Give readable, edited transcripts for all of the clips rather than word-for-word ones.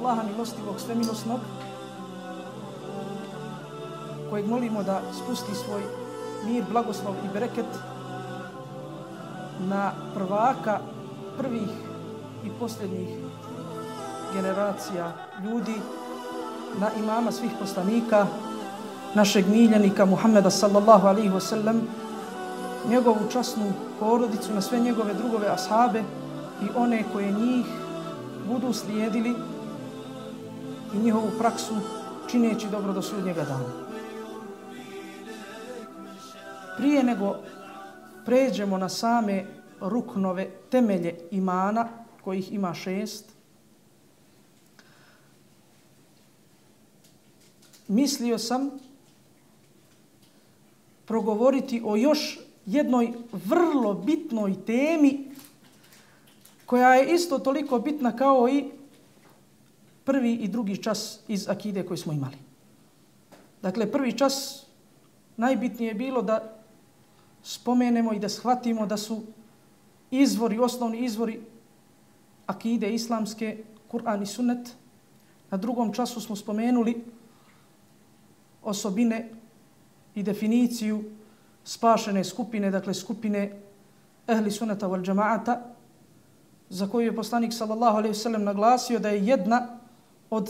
Allaha milostivog, svemilosnog, kojeg molimo da spusti svoj mir, blagoslov i bereket na prvaka prvih i posljednjih generacija ljudi, na imama svih poslanika, našeg miljenika Muhammeda sallallahu alaihi wa sallam, njegovu časnu porodicu, na sve njegove drugove ashabe i one koje njih budu slijedili i njihovu praksu čineći dobro do sudnjega dana. Prije nego pređemo na same ruknove, temelje imana, kojih ima 6, mislio sam progovoriti o još jednoj vrlo bitnoj temi koja je isto toliko bitna kao i prvi i drugi čas iz akide koji smo imali. Dakle, prvi čas najbitnije je bilo da spomenemo i da shvatimo da su izvori, osnovni izvori akide islamske, Kur'an i sunnet. Na drugom času smo spomenuli osobine i definiciju spašene skupine, dakle skupine ehli sunneta wal džamaata, za koju je poslanik sallallahu alejhi ve sellem naglasio da je jedna od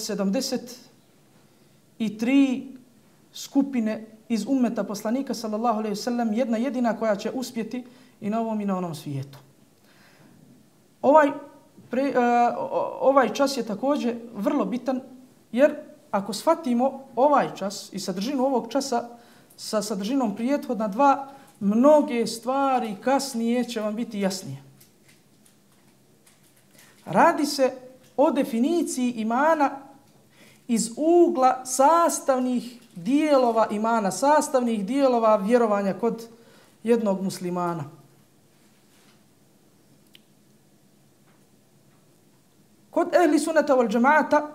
73 skupine iz ummeta poslanika sallallahu alejhi ve sellem, jedna jedina koja će uspjeti i na ovom i na onom svijetu. Ovaj čas je također vrlo bitan, jer ako shvatimo ovaj čas i sadržinu ovog časa sa sadržinom prethodna dva, mnoge stvari kasnije će vam biti jasnije. Radi se o definiciji imana iz ugla sastavnih dijelova imana, sastavnih dijelova vjerovanja kod jednog muslimana. Kod ehli sunneta wal džamaata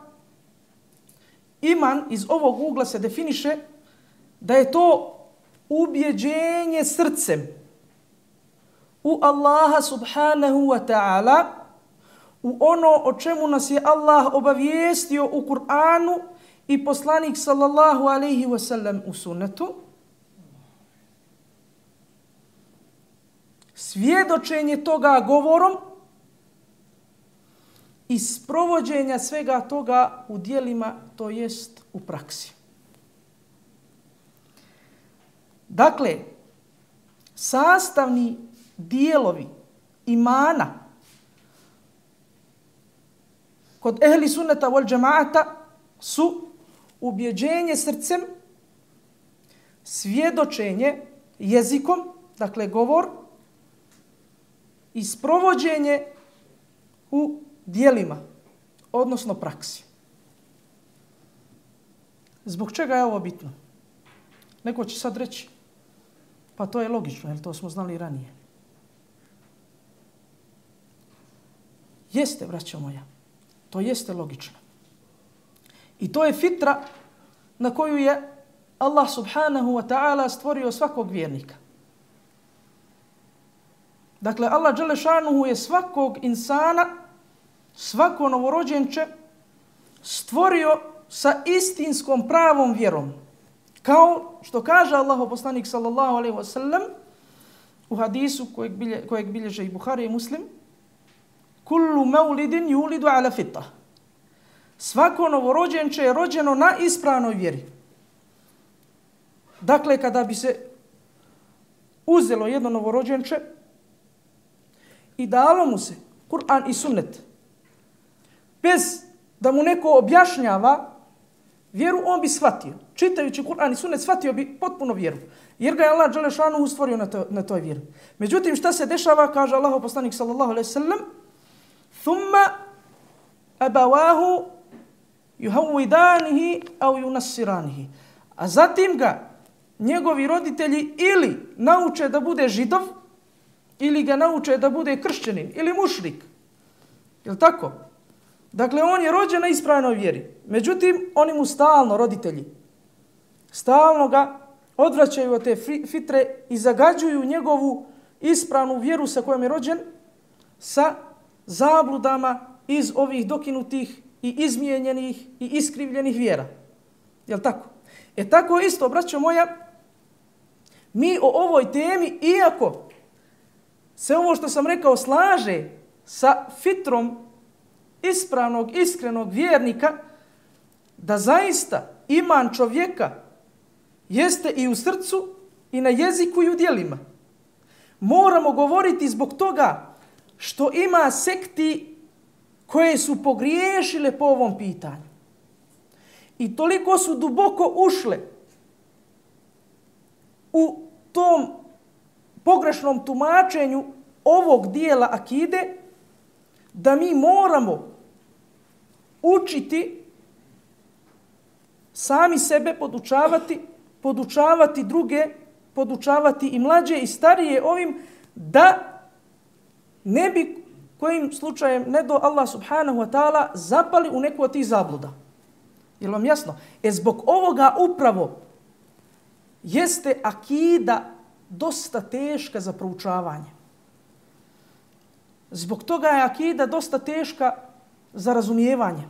iman iz ovog ugla se definiše da je to ubjeđenje srcem u Allaha subhanahu wa ta'ala, u ono o čemu nas je Allah obavijestio u Kur'anu i poslanik sallallahu alaihi wa sallam u sunnetu, svjedočenje toga govorom i sprovođenja svega toga u djelima, to jest u praksi. Dakle, sastavni dijelovi imana kod ehli sunneta wal džamaata su ubjeđenje srcem, svjedočenje jezikom, dakle govor, i sprovođenje u djelima, odnosno praksi. Zbog čega je ovo bitno? Neko će sad reći, pa to je logično, jer to smo znali ranije. Jeste, braćo moja, to jeste logično. I to je fitra na koju je Allah subhanahu wa ta'ala stvorio svakog vjernika. Dakle, Allah dželle šanuhu je svakog insana, svako novorođenče stvorio sa istinskom pravom vjerom. Kao što kaže Allahov poslanik sallallahu alejhi ve sellem u hadisu kojeg bilježe i Buhari i Muslim: kullu maulidin yulidu ala fitrah. Svako novorođenče je rođeno na ispravnoj vjeri. Dakle, kada bi se uzelo jedno novorođenče i dalo mu se Kur'an i sunnet, bez da mu neko objašnjava vjeru, on bi shvatio. Čitajući Kur'an i sunnet shvatio bi potpuno vjeru. Jer ga je Allah dželle šanuhu stvorio na toj vjeri. Međutim, šta se dešava, kaže Allahov poslanik sallallahu alejhi ve sellem: thumma abawahu yuhawidanihi aw yunassiranihi. A zatim ga njegovi roditelji ili nauče da bude židov, ili ga nauče da bude kršćanin, ili mušrik. Je li tako? Dakle, on je rođen na ispravnoj vjeri. Međutim, oni mu stalno, roditelji, stalno ga odvraćaju od te fitre i zagađuju njegovu ispravnu vjeru sa kojom je rođen sa zabludama iz ovih dokinutih i izmijenjenih i iskrivljenih vjera. Jel tako? Tako isto, braćo moja, mi o ovoj temi, iako se ovo što sam rekao slaže sa fitrom ispravnog, iskrenog vjernika, da zaista iman čovjeka jeste i u srcu, i na jeziku, i u djelima. Moramo govoriti zbog toga što ima sekti koje su pogriješile po ovom pitanju. I toliko su duboko ušle u tom pogrešnom tumačenju ovog dijela akide, da mi moramo učiti sami sebe, podučavati druge, podučavati i mlađe i starije ovim, da ne bi kojim slučajem, ne do Allah subhanahu wa ta'ala, zapali u neku od tih zabluda. Je li vam jasno? Zbog ovoga upravo jeste akida dosta teška za proučavanje. Zbog toga je akida dosta teška za razumijevanje.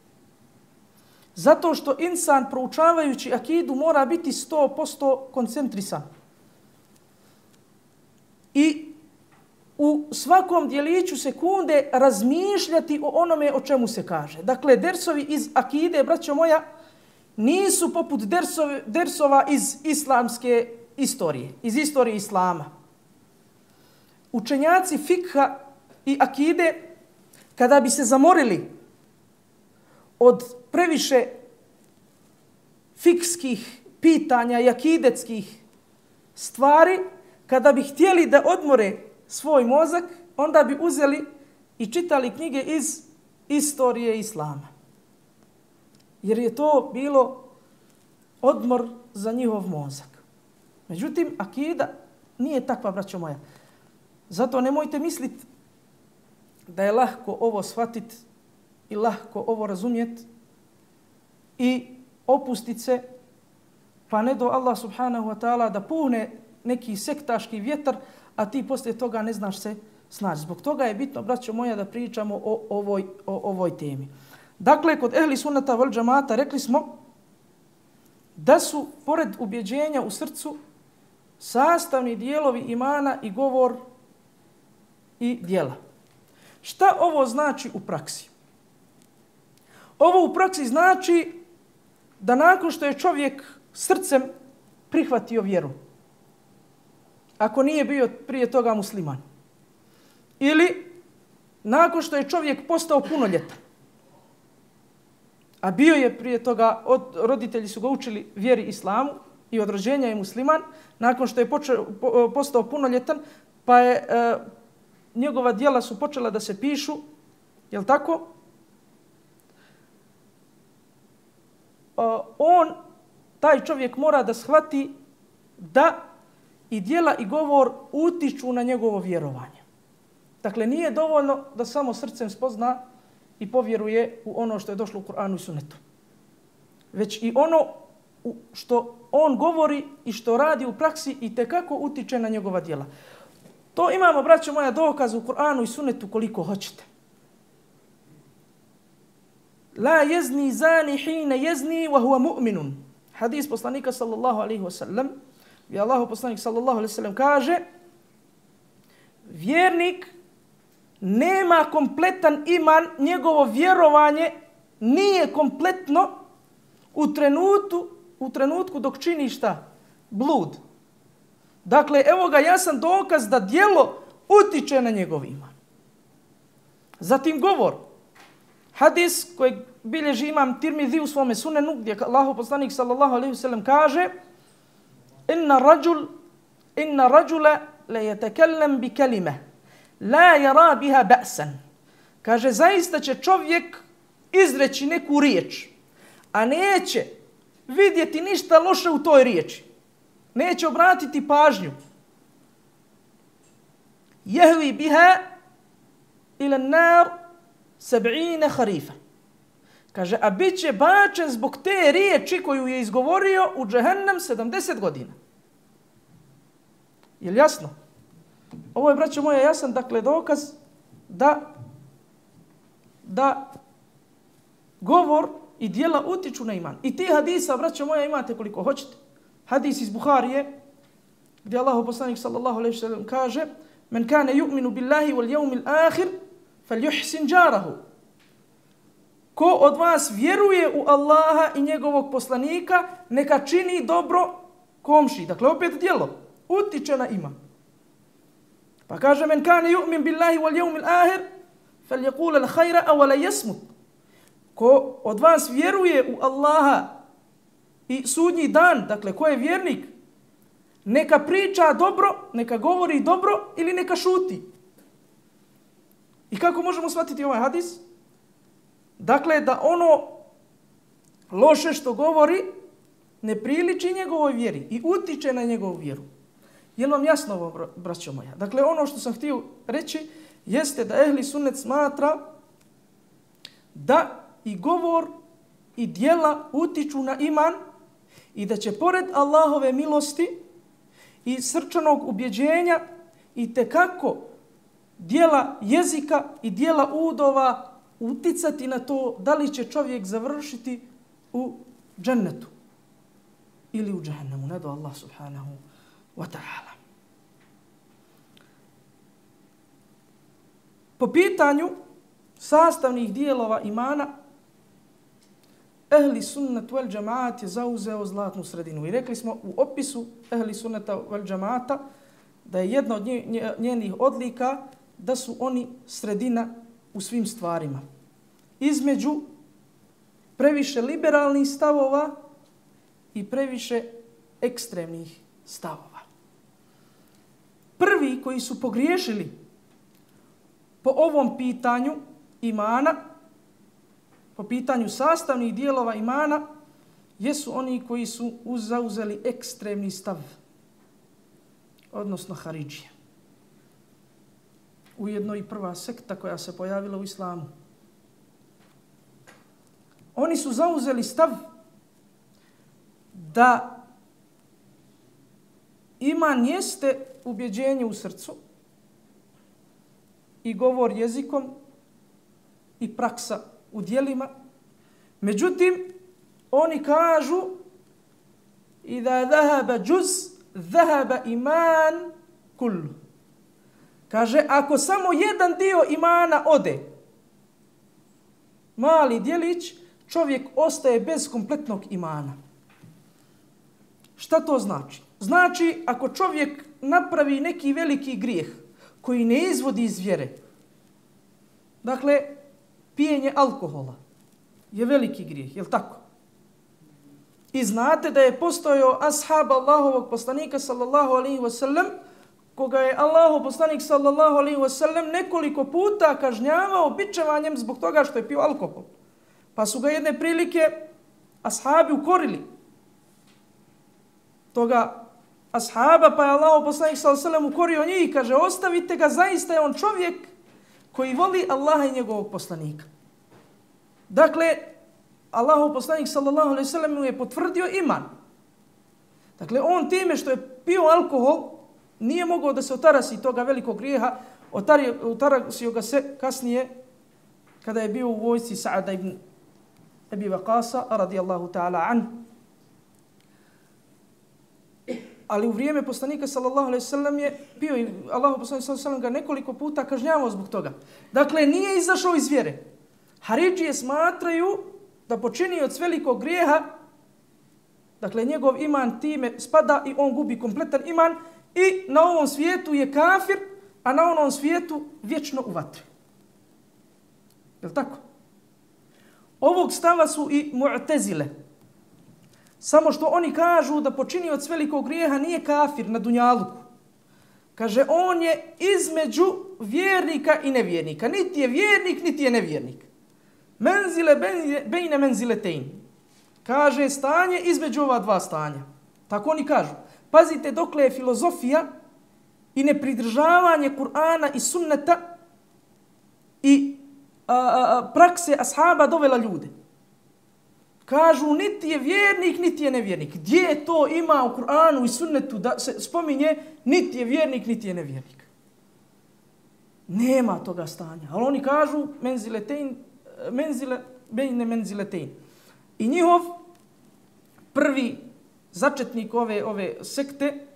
Zato što insan proučavajući akidu mora biti 100% koncentrisan. I u svakom djeliću sekunde razmišljati o onome o čemu se kaže. Dakle, dersovi iz akide, braćo moja, nisu poput dersova iz islamske istorije, iz istorije islama. Učenjaci fikha i akide, kada bi se zamorili od previše fikskih pitanja i akidetskih stvari, kada bi htjeli da odmore svoj mozak, onda bi uzeli i čitali knjige iz istorije islama. Jer je to bilo odmor za njihov mozak. Međutim, akida nije takva, braćo moja. Zato nemojte misliti da je lahko ovo shvatiti i lahko ovo razumjeti i opustiti se, pa ne do Allah subhanahu wa ta'ala da puhne neki sektaški vjetar, a ti poslije toga ne znaš se snaći. Zbog toga je bitno, braćo moja, da pričamo o ovoj temi. Dakle, kod ehli sunnata vel džamata rekli smo da su, pored ubjeđenja u srcu, sastavni dijelovi imana i govor i djela. Šta ovo znači u praksi? Ovo u praksi znači da nakon što je čovjek srcem prihvatio vjeru, ako nije bio prije toga musliman, ili nakon što je čovjek postao punoljetan, a bio je prije toga, roditelji su ga učili vjeri islamu i od rođenja je musliman, nakon što je postao punoljetan, pa je njegova djela su počela da se pišu, je li tako? Taj čovjek mora da shvati da i djela i govor utiču na njegovo vjerovanje. Dakle, nije dovoljno da samo srcem spozna i povjeruje u ono što je došlo u Kur'anu i Sunnetu. Već i ono što on govori i što radi u praksi i tekako utiče na njegova djela. To imamo, braćo moja, dokaz u Kur'anu i Sunnetu koliko hoćete. La jezni zani hine jezni wa huwa mu'minun. Hadis poslanika sallallahu alaihi wa sallam, gdje Allahu poslanik sallallahu alaihi wa sallam kaže: vjernik nema kompletan iman, njegovo vjerovanje nije kompletno u trenutku dok čini šta? Blud. Dakle, evo ga jasan dokaz da djelo utiče na njegov iman. Zatim govor. Hadis koji bilježi imam Tirmidhi u svome sunenu, gdje Allahu poslanik sallallahu alaihi wa sallam kaže: inna rajula la yatakallam bi kalima la yara biha ba'san. Kaže, zaista će čovjek izreći neku riječ, a neće vidjeti ništa loše u toj riječi. Neće obratiti pažnju. Jehvi biha ila nar 70 harifa. Kaže, a bit će bačen zbog te riječi koju je izgovorio u džehennem 70 godina. Je li jasno? Ovo je, braćo moje, jasan, dakle, dokaz da govor i djela utiču na iman. I ti hadisa, braćo moja, imate koliko hoćete. Hadis iz Buharije, gdje Allahu poslanik sallallahu alejhi ve sellem kaže: "Men kana yu'minu billahi wal yawmil akhir falyuhsin jarahu." Ko od vas vjeruje u Allaha i njegovog poslanika, neka čini dobro komši. Dakle, opet djelo. Utiče na iman. Pa kaže: "Men kana yu'min billahi wal yawmil akhir falyaqul al khayra aw la yasmut." Ko od vas vjeruje u Allaha i sudnji dan, dakle, ko je vjernik, neka priča dobro, neka govori dobro ili neka šuti. I kako možemo shvatiti ovaj hadis? Dakle, da ono loše što govori ne priliči njegovoj vjeri i utiče na njegovu vjeru. Je li vam jasno ovo, braćo moja? Dakle, ono što sam htio reći jeste da ehli sunnet smatra da i govor i djela utiču na iman i da će pored Allahove milosti i srčanog ubjeđenja i tekako djela jezika i djela udova uticati na to da li će čovjek završiti u džennetu ili u džehennemu. Ne do Allah subhanahu wa ta'ala. Po pitanju sastavnih dijelova imana, ehli sunnet vel džemaat je zauzeo zlatnu sredinu. I rekli smo u opisu ehli sunneta vel džemaata da je jedna od njenih odlika da su oni sredina u svim stvarima. Između previše liberalnih stavova i previše ekstremnih stavova. Prvi koji su pogriješili po ovom pitanju imana, po pitanju sastavnih dijelova imana, jesu oni koji su zauzeli ekstremni stav, odnosno Haridžije. Ujedno i prva sekta koja se pojavila u islamu. Oni su zauzeli stav da iman jeste ubjeđenje u srcu i govor jezikom i praksa u djelima. Međutim, oni kažu i da zahaba džuz, zahaba iman kullu. Kaže, ako samo jedan dio imana ode, mali djelić, čovjek ostaje bez kompletnog imana. Šta to znači? Znači, ako čovjek napravi neki veliki grijeh koji ne izvodi iz vjere, dakle, pijenje alkohola je veliki grijeh, je li tako? I znate da je postojao ashab Allahovog poslanika sallallahu alaihi wa sallam, koga je Allahov poslanik sallallahu alaihi wa sallam nekoliko puta kažnjavao bičevanjem zbog toga što je pio alkohol. Pa su ga jedne prilike ashabi ukorili toga ashaba, pa je Allahov poslanik sallallahu alaihi wa sallam ukorio njih i kaže, ostavite ga, zaista je on čovjek koji voli Allaha i njegovog poslanika. Dakle, Allahov poslanik sallallahu alejhi ve sellem mu je potvrdio iman. Dakle, on time što je pio alkohol nije mogao da se otarasi toga velikog grijeha, otarasio ga se kasnije kada je bio u vojsci Sa'ada ibn Abi Waqasa radijallahu ta'ala an. Ali u vrijeme poslanika sallallahu alejhi ve sellem je bio i Allahov poslanik sallallahu alejhi ve sellem ga nekoliko puta kažnjavao zbog toga. Dakle, nije izašao iz vjere. Haridžije smatraju da počinioc velikog grijeha, dakle njegov iman time spada i on gubi kompletan iman i na ovom svijetu je kafir, a na onom svijetu vječno u vatri. Je li tako? Ovog stava su i Mu'tezile. Samo što oni kažu da počinioc velikog grijeha nije kafir na dunjaluku. Kaže, on je između vjernika i nevjernika. Niti je vjernik, niti je nevjernik. Menzile bejne menziletein. Kaže, stanje između ova dva stanja. Tako oni kažu. Pazite dokle je filozofija i nepridržavanje Kur'ana i sunneta i prakse ashaba dovela ljude. Kažu, niti je vjernik, niti je nevjernik. Gdje to ima u Kur'anu i sunnetu da se spominje niti je vjernik, niti je nevjernik? Nema toga stanja. Ali oni kažu, menzile bejne menziletein. I njihov prvi začetnik ove sekte,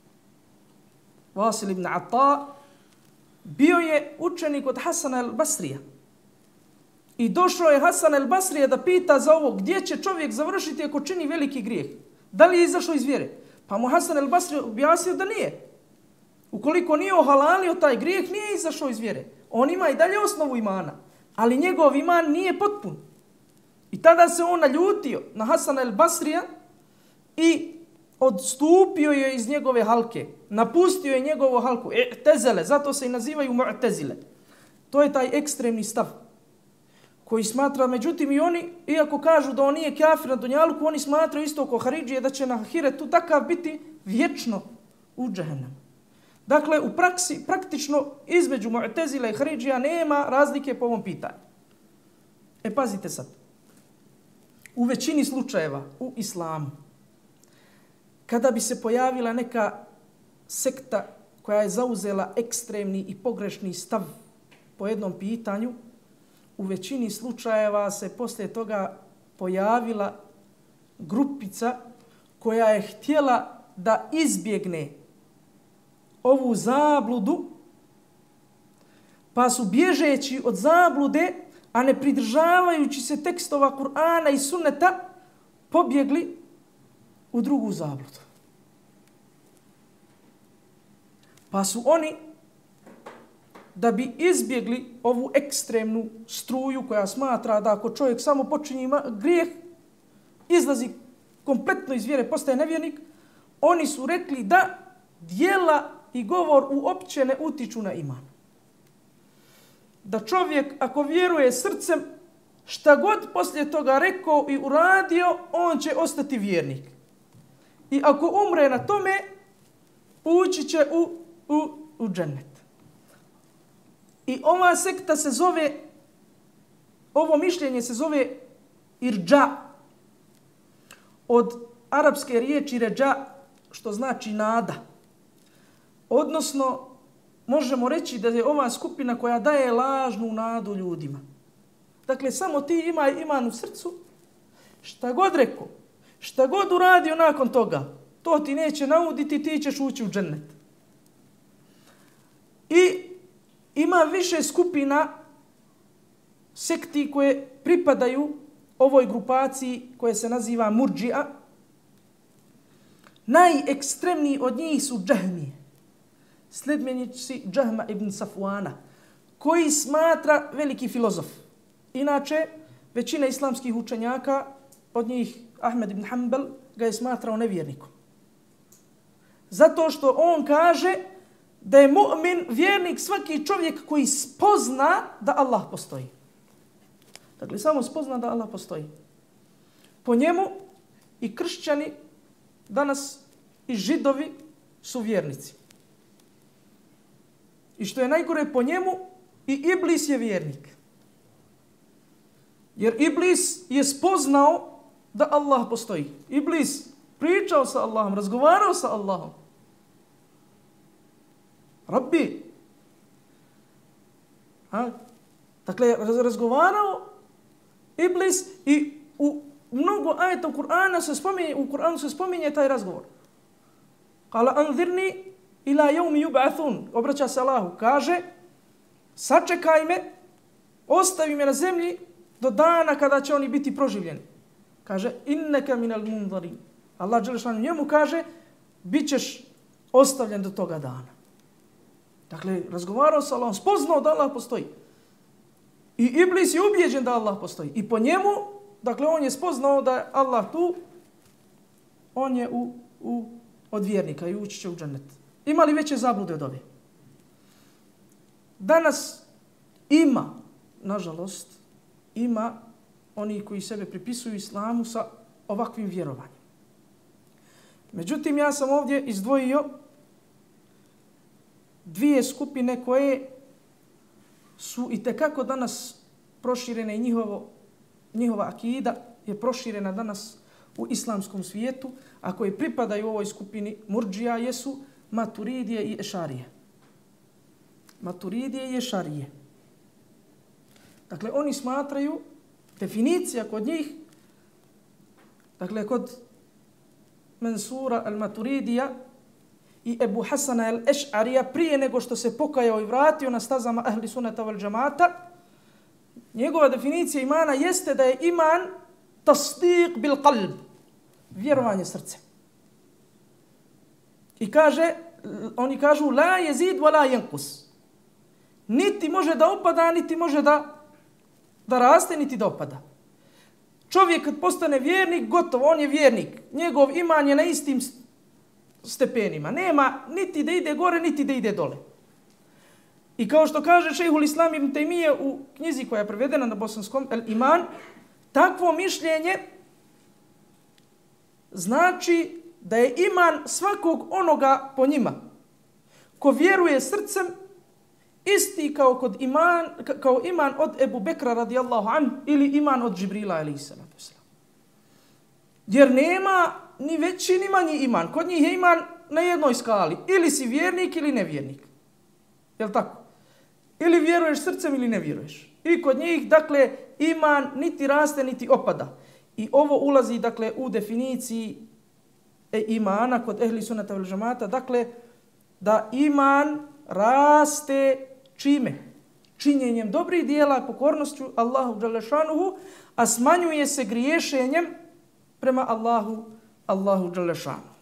Vasil ibn Ata, bio je učenik od Hasana al-Basrija. I došao je Hasan al-Basrija da pita za ovo, gdje će čovjek završiti ako čini veliki grijeh? Da li je izašao iz vjere? Pa mu Hasan al-Basri objasnio da nije. Ukoliko nije ohalalio taj grijeh, nije izašao iz vjere. On ima i dalje osnovu imana, ali njegov iman nije potpun. I tada se on naljutio na Hasan al-Basrija i odstupio je iz njegove halke. Napustio je njegovu halku. Tezele, zato se i nazivaju mu'tezile. To je taj ekstremni stav koji smatra, međutim i oni, iako kažu da on nije kafir na dunjaluku, oni smatraju isto ko Haridžije da će na ahiretu takav biti vječno u džehennemu. Dakle, u praksi, praktično između Mu'tezila i Haridžija nema razlike po ovom pitanju. Pazite sad. U većini slučajeva u islamu, kada bi se pojavila neka sekta koja je zauzela ekstremni i pogrešni stav po jednom pitanju, u većini slučajeva se poslije toga pojavila grupica koja je htjela da izbjegne ovu zabludu, pa su bježeći od zablude, a ne pridržavajući se tekstova Kur'ana i Sunneta, pobjegli u drugu zabludu. Pa su oni, da bi izbjegli ovu ekstremnu struju koja smatra da ako čovjek samo počinje grijeh, izlazi kompletno iz vjere, postaje nevjernik, oni su rekli da djela i govor uopće ne utiču na iman. Da čovjek ako vjeruje srcem, šta god poslije toga rekao i uradio, on će ostati vjernik. I ako umre na tome, ući će u džennet. I ova sekta se zove, ovo mišljenje se zove irđa. Od arapske riječi ređa, što znači nada. Odnosno, možemo reći da je ova skupina koja daje lažnu nadu ljudima. Dakle, samo ti ima iman u srcu, šta god rekao, šta god uradio nakon toga, to ti neće nauditi, ti ćeš ući u džennet. I ima više skupina sekti koje pripadaju ovoj grupaciji koje se naziva Murdžija. Najekstremniji od njih su Džahmije, sledbenici Džahma ibn Safwana, koji smatra veliki filozof. Inače, većina islamskih učenjaka, od njih Ahmed ibn Hanbal, ga je smatrao nevjernikom. Zato što on kaže da je mu'min, vjernik, svaki čovjek koji spozna da Allah postoji. Dakle, samo spozna da Allah postoji. Po njemu i kršćani danas i židovi su vjernici. I što je najgore, po njemu i Iblis je vjernik. Jer Iblis je spoznao da Allah postoji. Iblis pričao sa Allahom, razgovarao sa Allahom. Rabbi. Dakle, razgovarao Iblis i u mnogo ajeta u Kur'anu se spominje taj razgovor. Kala anzirni ila yawmi yub'athun. Obraća se Allahu, kaže: sačekaj me, ostavi me na zemlji do dana kada će oni biti proživljeni. Kaže: innaka minal munzirin. Allah dželle njemu kaže: bićeš ostavljen do toga dana. Dakle, razgovarao sa Allahom, spoznao da Allah postoji. I Iblis je ubijeđen da Allah postoji. I po njemu, dakle, on je spoznao da je Allah tu, on je od vjernika i ući će u džennet. Ima li veće zablude od ove? Danas ima, nažalost, ima oni koji sebe pripisuju islamu sa ovakvim vjerovanjem. Međutim, ja sam ovdje izdvojio dvije skupine koje su itekako danas proširene i njihova akida je proširena danas u islamskom svijetu, a koji pripadaju ovoj skupini Murdžija jesu Maturidije i Ešarije. Maturidije i Ešarije. Dakle, oni smatraju Definicija kod njih, dakle kod Mansura al-Maturidija i Ebu Hasana al-Eš'arija, prije nego što se pokajao i vratio na stazama ahli sunnata wal džamata, njegova definicija imana jeste da je iman tasdiq bil qalb, vjerovanje srce. I oni kažu la yezid wa la yanqus. Niti može da opada, niti može da raste, niti da opada. Čovjek kad postane vjernik, gotovo, on je vjernik. Njegov iman je na istim stepenima. Nema niti da ide gore, niti da ide dole. I kao što kaže šejhul Islam ibn Taymije u knjizi koja je prevedena na bosanskom, El Iman, takvo mišljenje znači da je iman svakog onoga po njima ko vjeruje srcem isti kao iman od Ebu Bekra radijallahu an ili iman od Džibrila alejhiselatu vesselam. Jer nema ni veći ni manji iman. Kod njih je iman na jednoj skali. Ili si vjernik ili nevjernik. Jel' tako? Ili vjeruješ srcem ili ne vjeruješ. I kod njih, dakle, iman niti raste niti opada. I ovo ulazi, dakle, u definiciji imana kod ehli sunnata wal džamata, dakle, da iman raste čime? Činjenjem dobrih dijela, pokornošću Allahu dželle šanuhu, a smanjuje se griješenjem prema Allahu dželle šanuhu.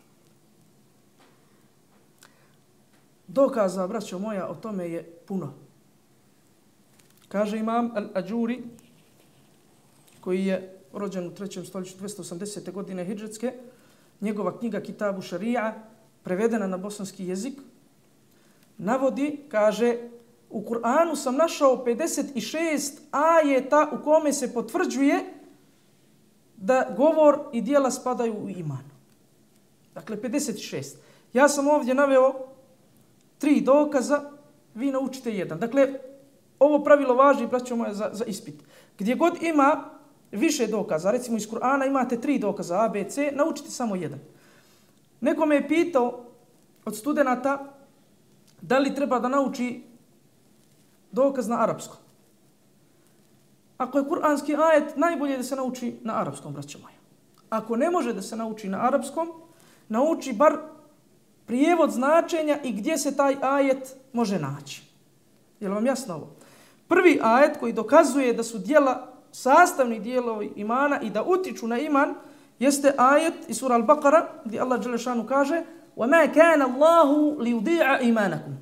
Dokaza, braćo moja, o tome je puno. Kaže imam Al-Ađuri, koji je rođen u 3. stoljeću 280. godine hidžretske, njegova knjiga Kitabu Šarija, prevedena na bosanski jezik, navodi, kaže, u Kur'anu sam našao 56 ajeta u kome se potvrđuje da govor i djela spadaju u iman. Dakle, 56. Ja sam ovdje naveo 3 dokaza, vi naučite jedan. Dakle, ovo pravilo važi, braćo moje, za ispit. Gdje god ima više dokaza, recimo iz Kur'ana imate 3 dokaza, A, B, C, naučite samo jedan. Neko me je pitao od studenata da li treba da nauči dokaz na arapskom. Ako je kuranski ajet, najbolje da se nauči na arapskom, braćo moja. Ako ne može da se nauči na arapskom, nauči bar prijevod značenja i gdje se taj ajet može naći. Je li vam jasno ovo? Prvi ajet koji dokazuje da su djela sastavni dijelovi imana i da utiču na iman jeste ajet iz sura Al-Baqara gdje Allah dželle šanu kaže وَمَا كَانَ اللَّهُ لِيُضِيعَ إِيمَانَكُمْ.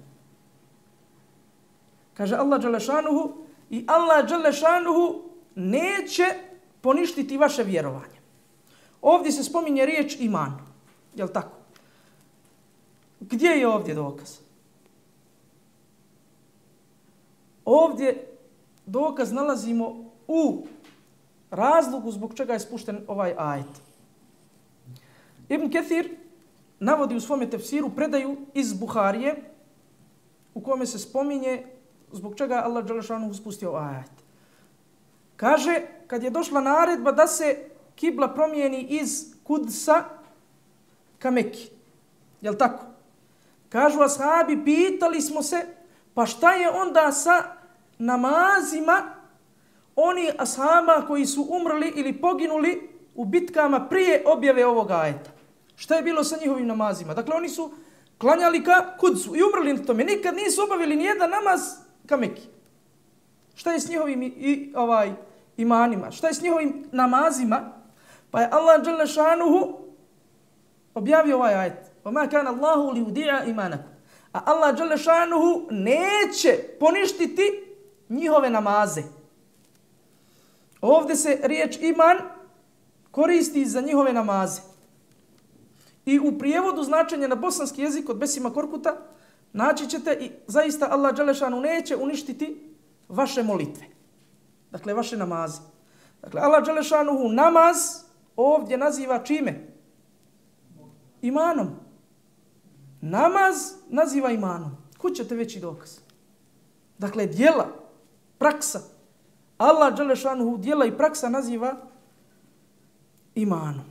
Kaže Allah dželle šanuhu i Allah dželle šanuhu neće poništiti vaše vjerovanje. Ovdje se spominje riječ iman. Je li tako? Gdje je ovdje dokaz? Ovdje dokaz nalazimo u razlogu zbog čega je spušten ovaj ajet. Ibn Kathir navodi u svome tefsiru predaju iz Buharije u kome se spominje zbog čega je Allah dželle šanuhu spustio ajet. Kaže, kad je došla naredba da se kibla promijeni iz Kudsa ka Meki. Jel tako? Kažu ashabi, pitali smo se, pa šta je onda sa namazima oni ashaba koji su umrli ili poginuli u bitkama prije objave ovog ajeta? Šta je bilo sa njihovim namazima? Dakle, oni su klanjali ka Kudsu i umrli na tome. Nikad nisu obavili nijedan namaz ka Meki. Šta je s njihovim imanima? Šta je s njihovim namazima? Pa je Allah dželle šanuhu objavio ovaj ajet. وَمَا كَانَ اللَّهُ لِيُضِيعَ إِيمَانَكُمْ. A Allah dželle šanuhu neće poništiti njihove namaze. Ovdje se riječ iman koristi za njihove namaze. I u prijevodu značenja na bosanski jezik od Besima Korkuta naći ćete i zaista Allah dželle šanuhu neće uništiti vaše molitve. Dakle, vaše namaze. Dakle, Allah dželle šanuhu namaz ovdje naziva čime? Imanom. Namaz naziva imanom. Kud ćete veći dokaz? Dakle, djela, praksa. Allah dželle šanuhu djela i praksa naziva imanom.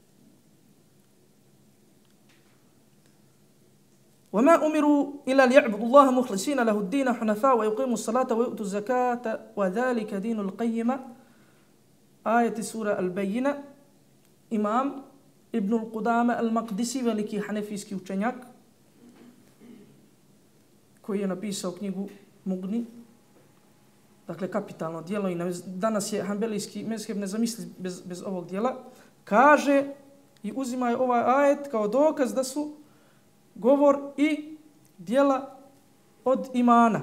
وَمَا أُمِرُوا إِلَّا لِيَعْبُدُوا اللَّهَ مُخْلِصِينَ لَهُ الدِّينَ حُنَفَاءَ وَيُقِيمُوا الصَّلَاةَ وَيُؤْتُوا الزَّكَاةَ وَذَلِكَ دِينُ الْقَيِّمَةِ. ajeti sura Al-Bejina, imam Ibnul Qudame Al-Maqdisi, veliki hanefijski učenjak, koji je napisao knjigu Mugni, dakle kapitalno djelo, i danas je hanbelijski mezheb nezamisliv bez ovog djela, kaže i uzima ovaj ajet kao dokaz da su govor i djela od imana.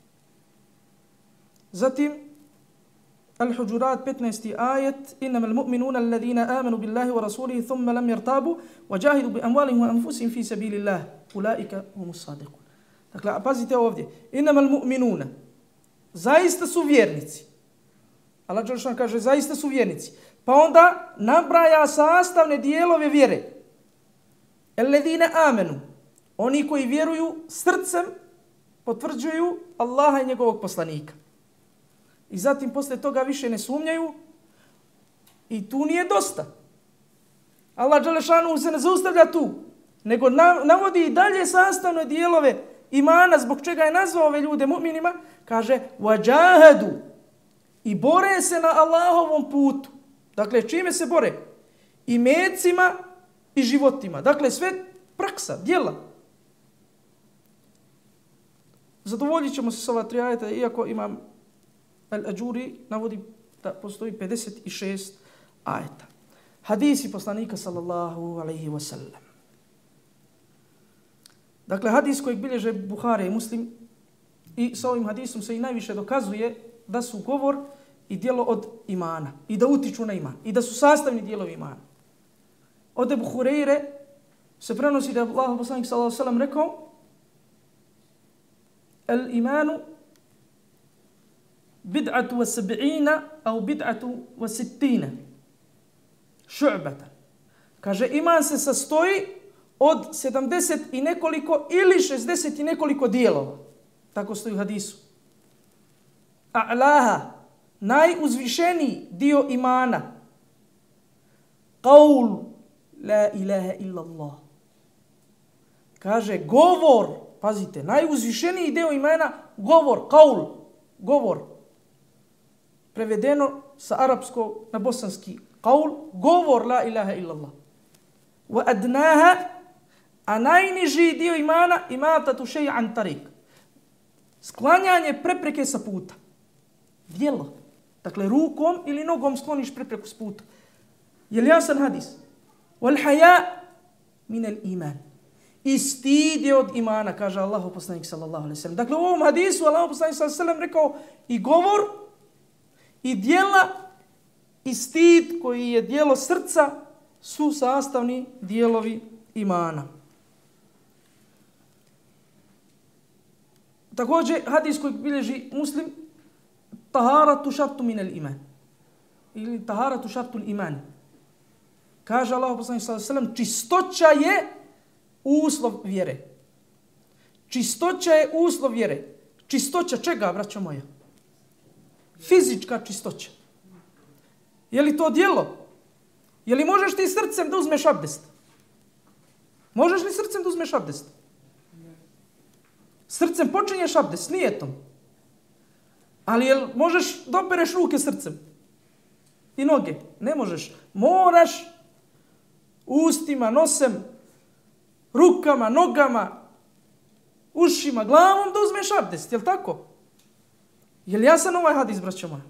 Zatim, Al-Huđurat 15. ajet, innama al-mu'minuna alladhina amanu billahi wa rasulihi thumma lam yartabu wa jahidu bi amwalihim wa anfusihim fi sabilillah ulaika humus sadiqun. Dakle, pazite ovdje, innama al-mu'minuna, zaista su vjernici. Allah dželle kaže zaista su vjernici. Pa onda nabraja sastavne dijelove vjere. Alladhina amanu, oni koji vjeruju srcem, potvrđuju Allaha i njegovog poslanika. I zatim posle toga više ne sumnjaju i tu nije dosta. Allah dželle šanuhu se ne zaustavlja tu, nego navodi i dalje sastavne dijelove imana, zbog čega je nazvao ove ljude mu'minima, kaže wajahadu, i bore se na Allahovom putu. Dakle, čime se bore? Imecima i životima. Dakle, sve praksa, djela. Zadovoljit ćemo se s ova 3 ajeta, iako imam Al-Ađuri navodi da postoji 56 ajeta. Hadisi poslanika sallallahu alaihi wa sallam. Dakle, hadis kojeg bilježe Buhari i Muslim, i sa ovim hadisom se i najviše dokazuje da su govor i djelo od imana i da utiču na iman i da su sastavni dijelovi imana. Od Ebu Hureyre se prenosi da je Allah poslanik sallallahu alaihi wa sallam rekao al-imanu bid'atu wa sab'ina au bid'atu wa sittina šu'batan. Kaže, iman se sastoji od 70 i nekoliko ili 60 i nekoliko dijelova. Tako stoji u hadisu. A'laha, najuzvišeniji dio imana. Qaul la ilaha illa Allah. Kaže, govor, pazite, najuzvišeniji dio imana, govor, qaul, govor. Prevedeno sa arapskog na bosanski. Qaul, govor la ilaha illa Allah. Wa adnaha, a najniži dio imana, imatatu še'an tarik. Sklanjanje prepreke sa puta. Djelo. Dakle, rukom ili nogom skloniš prepreku s puta. Je li jasan hadis? Wal haja min al iman. I stid je od imana, kaže Allahu poslanik sallallahu alejhi ve sellem. Dakle, u ovom hadisu Allahu poslanik sallallahu alejhi ve sellem rekao i govor, i djela, i stid koji je djelo srca su sastavni dijelovi imana. Također, hadis koji bilježi Muslim, taharatu šartu minel iman. Ili taharatu šartu iman. Kaže Allah poslanik sallallahu alejhi ve sellem, čistoća je uslov vjere. Čistoća je uslov vjere. Čistoća čega, braćo moja? Fizička čistoća. Je li to djelo? Je li možeš ti srcem da uzmeš abdest? Možeš li srcem da uzmeš abdest? Srcem počinješ abdest, nijetom. Ali jel možeš da opereš ruke srcem? I noge? Ne možeš. Moraš ustima, nosem, rukama, nogama, ušima, glavom da uzmeš abdest. Jel tako? Jel jasan ovaj hadis, braćo moja?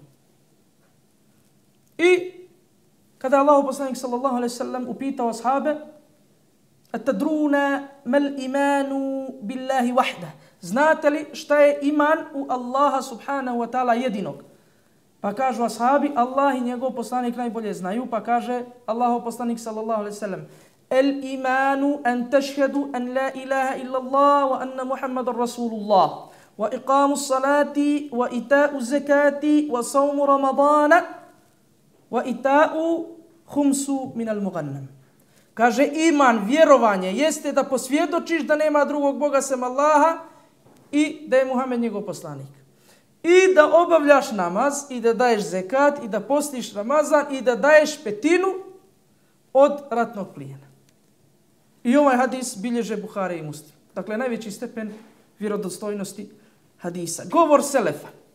I kada Allah poslanik sallallahu alejhi ve sellem upitao ashabe, atadruna mal imanu billahi wahda. Znate li šta je iman u Allaha subhanahu wa ta'ala jedinog? Pa kažu ashabi, Allah i njegov poslanik najbolje znaju, pa kaže Allahov poslanik sallallahu alejhi ve sellem, el imanu an tashhadu an la ilaha illa Allah wa anna Muhammadar Rasulullah wa iqamu salati wa ita'u zakati wa sawmu ramadana wa ita'u khumsu min al-mughannam. Kaže, iman, vjerovanje, jeste da posvjedočiš da nema drugog Boga sem Allaha i da je Muhammed njegov poslanik. I da obavljaš namaz, i da daješ zekat, i da postiš Ramazan, i da daješ petinu od ratnog plijena. I ovaj hadis bilježe Buhari i Muslim. Dakle, najveći stepen vjerodostojnosti hadisa. Govor selefa.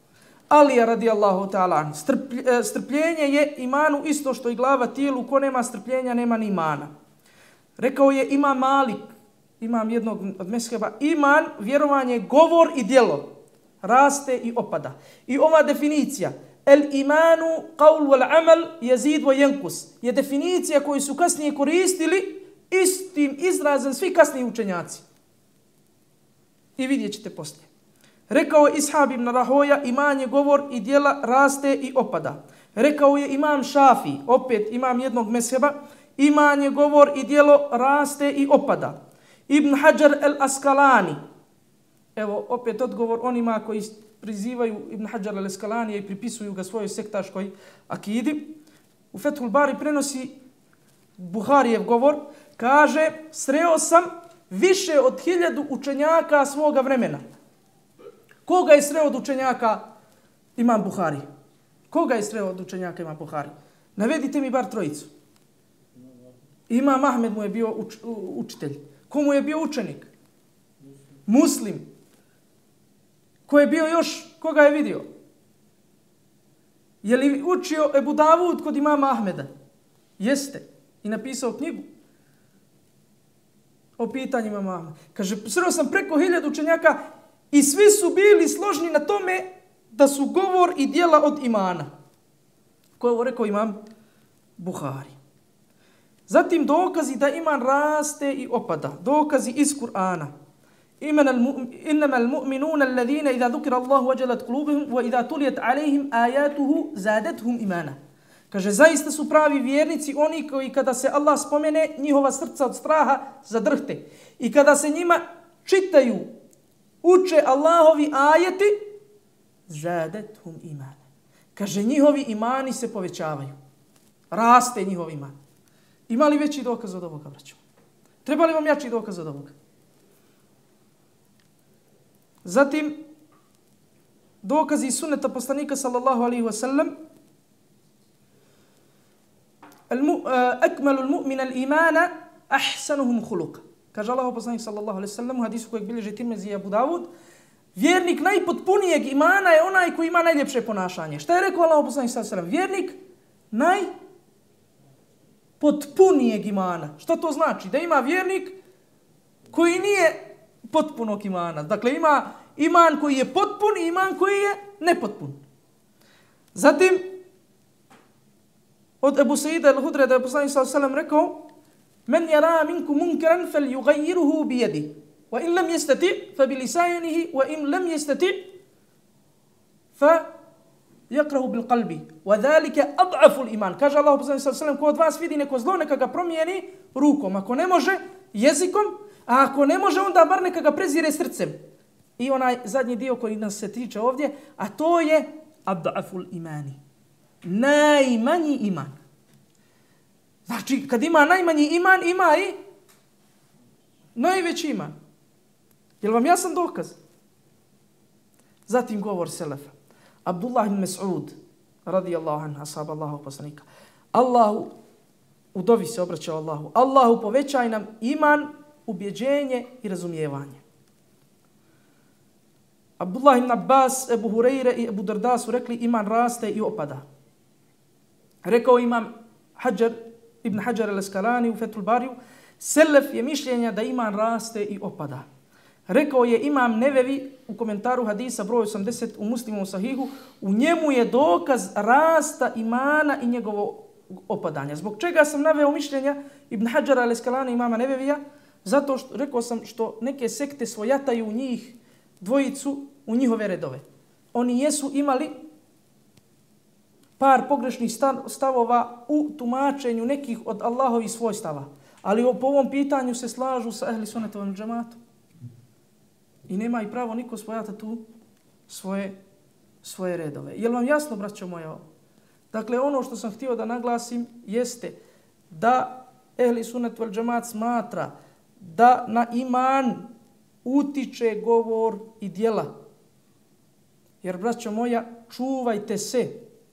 Alija radijallahu ta'ala. Strpljenje je imanu isto što i glava tijelu. Ko nema strpljenja, nema ni imana. Rekao je Imam Malik, imam jednog od mezheba, iman, vjerovanje, govor i djelo. Raste i opada. I ova definicija, el imanu qaul wal amal yazid wa yanqus, je definicija koju su kasnije koristili istim izrazom svi kasniji učenjaci. I vidjet ćete poslije. Rekao je Ishab ibn Rahoja, iman je govor i djela, raste i opada. Rekao je Imam Šafi, opet imam jednog mezheba, iman je govor i djelo, raste i opada. Ibn Hajar el-Askalani, evo opet odgovor onima koji prizivaju Ibn Hajar el-Askalani i pripisuju ga svojoj sektaškoj akidi. U Fethul Bari prenosi Buharijev govor, kaže, sreo sam više od 1000 učenjaka svoga vremena. Koga je sreo od učenjaka Imam Buhari? Koga je sreo od učenjaka Imam Buhari? Navedite mi bar trojicu. Imam Ahmed mu je bio učitelj. Ko mu je bio učenik? Muslim. Ko je bio još? Koga je vidio? Je li učio Ebu Davud kod imama Ahmeda? Jeste. I napisao knjigu o pitanjima Ahmeda. Kaže, sreo sam preko 1000 učenjaka i svi su bili složni na tome da su govor i djela od imana. Ko je ovo rekao Imam Buhari. Zatim dokazi da iman raste i opada. Dokazi iz Kur'ana. Innama al-mu'minuna alladhina idha dhukira Allahu wajalat qulubuhum wa idha tuliyat alayhim ayatuhu zadatuhum imana. Kaže, zaista su pravi vjernici oni koji kada se Allah spomene, njihova srca od straha zadrhte. I kada se njima čitaju, uče Allahovi ajeti, zadatuhum imana. Kaže, njihovi imani se povećavaju. Raste njihov iman. Ima li veći dokaz od ovoga, braćo? Treba li vam jači dokaz od ovoga? Zatim, dokazi iz sunneta poslanika sallallahu alaihi wa sallam, akmalu al-mu'mina al-imana ahsanuhum khuluqa. Kaže Allahov poslanik sallallahu alaihi wa sallam u hadisu kojeg bilježi Tirmizi i Abu Davud, vjernik najpotpunijeg imana je onaj koji ima najljepše ponašanje. Šta je rekao Allahov poslanik sallallahu alaihi wa sallam? Vjernik najpotpunijeg imana. Šta to znači? Da ima vjernik koji nije potpunog imana. Dakle, ima iman koji je potpun i iman koji je nepotpun. Zatim, od Ebu Sa'ida al-Hudre da je poslanik sallallahu alejhi ve sellem rekao: "Men yara minkum munkaran falyughayyirhu bi yadihi, wa in lam yastati' fa bi lisanihi, wa in lam yastati' fa yaqrahu bil qalbi, wa dhalika ad'afu al-iman." Kaže Allah poslanik sallallahu alejhi ve sellem: "Ko od vas vidi neko zlo, neka ga promijeni rukom, ako ne može jezikom, a ako ne može onda bar neka ga prezire srcem." I onaj zadnji dio koji nas se tiče ovdje, a to je ad'aful imani. Najmanji iman. Znači, kad ima najmanji iman, ima i najveći iman. Je li vam jasan dokaz? Zatim govor selefa. Abdullah ibn Mas'ud, radijallahu anhu, ashab Allahov poslanika. Allahu, u dovi se obraćao Allahu, Allahu povećaj nam iman, ubjeđenje i razumijevanje. Abdullah ibn Abbas, Ebu Hureyre i Ebu Darda su rekli iman raste i opada. Rekao imam Ibn Hajar al-Askalani u Fethul Bariju, selef je mišljenja da iman raste i opada. Rekao je imam Nevevi u komentaru hadisa broj 80 u Muslimovom sahihu, u njemu je dokaz rasta imana i njegovo opadanja. Zbog čega sam naveo mišljenja Ibn Hajar al-Askalani imama Nevevija? Zato što, rekao sam, što neke sekte svojataju u njih dvojicu u njihove redove. Oni jesu imali par pogrešnih stavova u tumačenju nekih od Allahovih svojstava. Ali po ovom pitanju se slažu sa ehli sunnetovim džematom. I nema i pravo niko svojata tu svoje redove. Je li vam jasno, braćo moja? Dakle, ono što sam htio da naglasim jeste da ehli sunnet vel džemat smatra da na iman utiče govor i djela. Jer, braćo moja, čuvajte se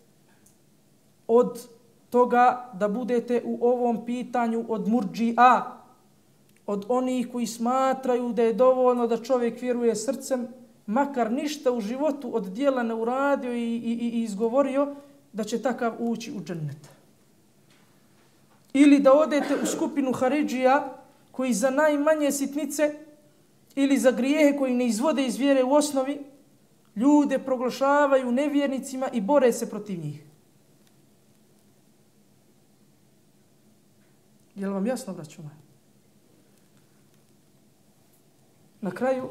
od toga da budete u ovom pitanju od murđi'a, od onih koji smatraju da je dovoljno da čovjek vjeruje srcem makar ništa u životu od djela ne uradio i izgovorio, da će takav ući u džennet. Ili da odete u skupinu Haridžija koji za najmanje sitnice ili za grijehe koji ne izvode iz vjere u osnovi, ljude proglašavaju nevjernicima i bore se protiv njih. Je li vam jasno, braćo moje? Na kraju,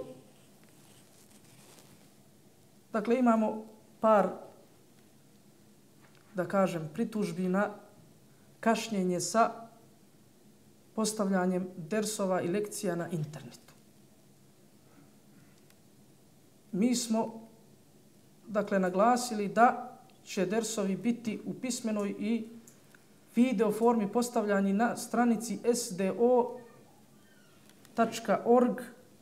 dakle, imamo par, da kažem, pritužbi na kašnjenje sa postavljanjem dersova i lekcija na internetu. Mi smo, dakle, naglasili da će dersovi biti u pismenoj i video formi postavljani na stranici sdo.org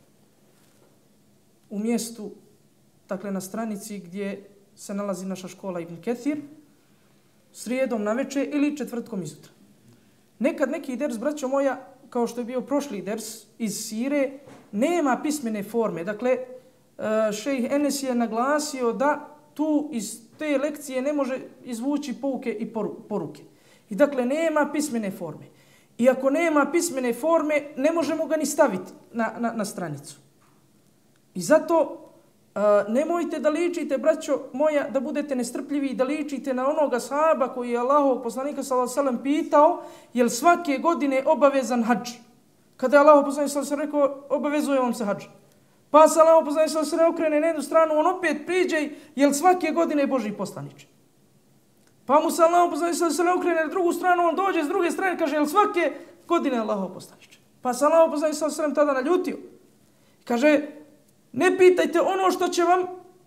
u mjestu, dakle, na stranici gdje se nalazi naša škola Ibn Ketir, srijedom navečer ili četvrtkom izutra. Nekad neki ders, braćo moja, kao što je bio prošli ders iz Sire, nema pismene forme. Dakle, šejh Enes je naglasio da tu iz te lekcije ne može izvući pouke i poruke. I dakle, nema pismene forme. I ako nema pismene forme, ne možemo ga ni staviti na stranicu. I zato nemojte da ličite, braćo moja, da budete nestrpljivi i da ličite na onoga sahaba koji je Allahovog poslanika sallallahu alejhi ve sellem pitao jel svake godine obavezan hadž. Kada je Allahov poslanik sallallahu alejhi ve sellem rekao obavezuje vam se hadž. Pa se Allahov poslanik sallallahu alejhi ve sellem okrene na jednu stranu, on opet priđe jel svake godine Božji poslaniče. Pa mu se Allahov poslanik sallallahu alejhi ve sellem okrene na drugu stranu, on dođe s druge strane kaže jel svake godine Allahov poslaniče. Pa se Allahov poslanik sallallahu alejhi ve sellem tada naljutio. Kaže ne pitajte ono što će vam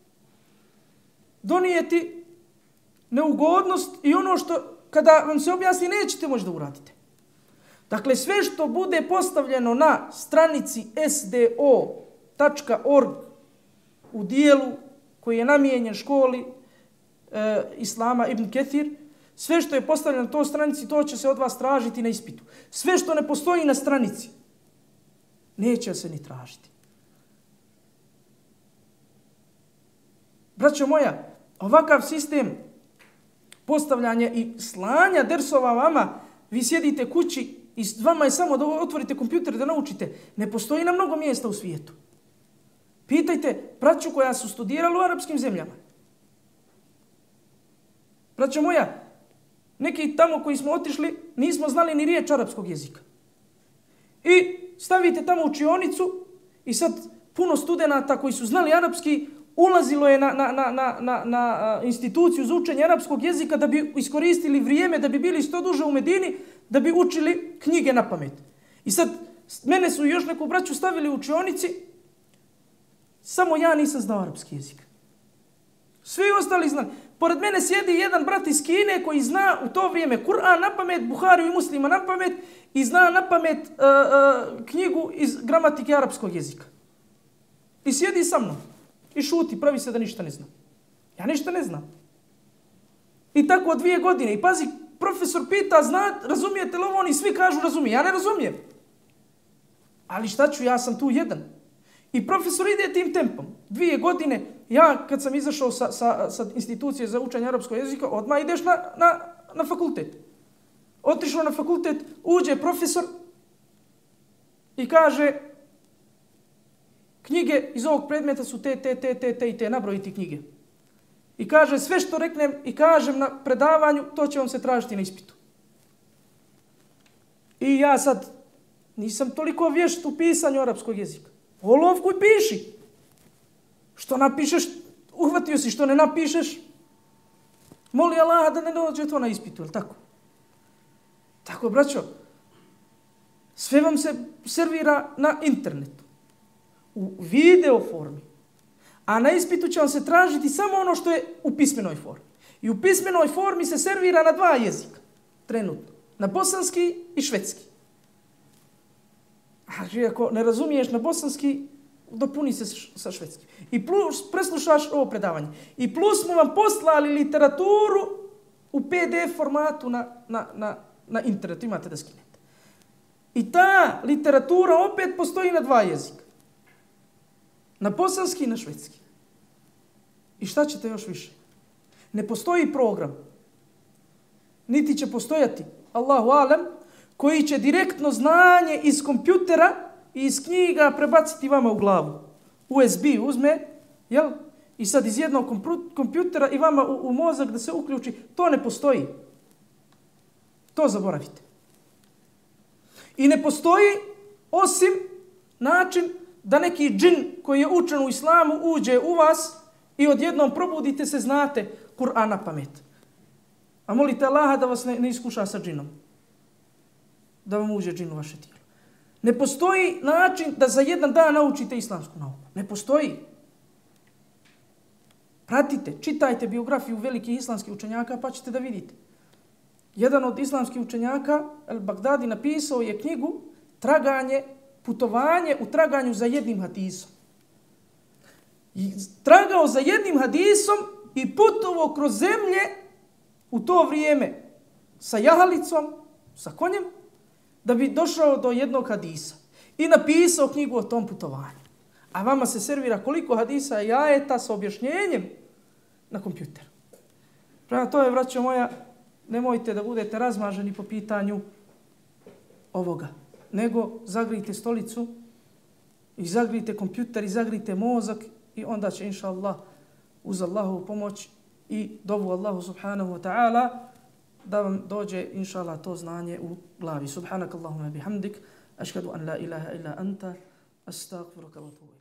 donijeti neugodnost i ono što kada vam se objasni nećete moći da uradite. Dakle, sve što bude postavljeno na stranici sdo.org u dijelu koji je namijenjen školi Islama Ibn Ketir, sve što je postavljeno na toj stranici, to će se od vas tražiti na ispitu. Sve što ne postoji na stranici, neće se ni tražiti. Braćo moja, ovakav sistem postavljanja i slanja dersova vama, vi sjedite kući i vama je samo da otvorite kompjuter da naučite, ne postoji na mnogo mjesta u svijetu. Pitajte braću koja su studirali u arapskim zemljama. Braćo moja, neki tamo koji smo otišli nismo znali ni riječ arapskog jezika. I stavite tamo učionicu i sad puno studenata koji su znali arapski ulazilo je na instituciju za učenje arapskog jezika da bi iskoristili vrijeme, da bi bili što duže u Medini, da bi učili knjige na pamet. I sad, mene su još neku braću stavili u učionici, samo ja nisam znao arapski jezik. Svi ostali znali. Pored mene sjedi jedan brat iz Kine koji zna u to vrijeme Kur'an na pamet, Buhariju i Muslima na pamet i zna na pamet knjigu iz gramatike arapskog jezika. I sjedi sa mnom. I šuti, pravi se da ništa ne znam. Ja ništa ne znam. I tako 2 godine. I pazi, profesor pita, razumijete li ovo? Oni svi kažu razumije. Ja ne razumijem. Ali šta ću, ja sam tu jedan. I profesor ide tim tempom. 2 godine, ja kad sam izašao sa institucije za učenje arapskog jezika, odmah ideš na fakultet. Otišao na fakultet, uđe profesor i kaže knjige iz ovog predmeta su te, nabrojiti knjige. I kaže, sve što reknem i kažem na predavanju, to će vam se tražiti na ispitu. I ja sad nisam toliko vješt u pisanju arapskog jezika. Olovku i piši. Što napišeš, uhvatio si, što ne napišeš, moli Allaha da ne dođe to na ispitu, je li tako? Tako, braćo, sve vam se servira na internetu. U video formi. A na ispitu će vam se tražiti samo ono što je u pismenoj formi. I u pismenoj formi se servira na 2 jezika. Trenutno. Na bosanski i švedski. A ako ne razumiješ na bosanski, dopuni se sa švedskim. I plus preslušaš ovo predavanje. I plus smo vam poslali literaturu u PDF formatu na internetu. Imate da skinete. I ta literatura opet postoji na 2 jezika. na bosanski i na švedski. I šta ćete još više? Ne postoji program, niti će postojati, Allahu alem, koji će direktno znanje iz kompjutera i iz knjiga prebaciti vama u glavu. USB uzme, jel? I sad iz jednog kompjutera i vama u mozak da se uključi. To ne postoji. To zaboravite. I ne postoji osim način da neki džin koji je učen u islamu uđe u vas i odjednom probudite se, znate Kur'an na pamet. A molite Allaha da vas ne iskuša sa džinom. Da vam uđe džin u vaše tijelo. Ne postoji način da za jedan dan naučite islamsku nauku. Ne postoji. Pratite, čitajte biografiju velikih islamskih učenjaka pa ćete da vidite. Jedan od islamskih učenjaka, Al-Baghdadi, napisao je knjigu putovanje u traganju za jednim hadisom. I tragao za jednim hadisom i putovao kroz zemlje u to vrijeme sa jahalicom, sa konjem, da bi došao do jednog hadisa. I napisao knjigu o tom putovanju. A vama se servira koliko hadisa i ajeta sa objašnjenjem na kompjuteru. Prema tome, braćo moja, nemojte da budete razmaženi po pitanju ovoga. Nego zagrijte stolicu i zagrijte kompjuter i zagrijte mozak i onda će, inša Allah, uz Allahovu pomoć i dovu Allahu subhanahu wa ta'ala da vam dođe, inša Allah, to znanje u glavi. Subhanak Allahumma bihamdik, ašhadu an la ilaha illa anta, astagfiruka wa atubu.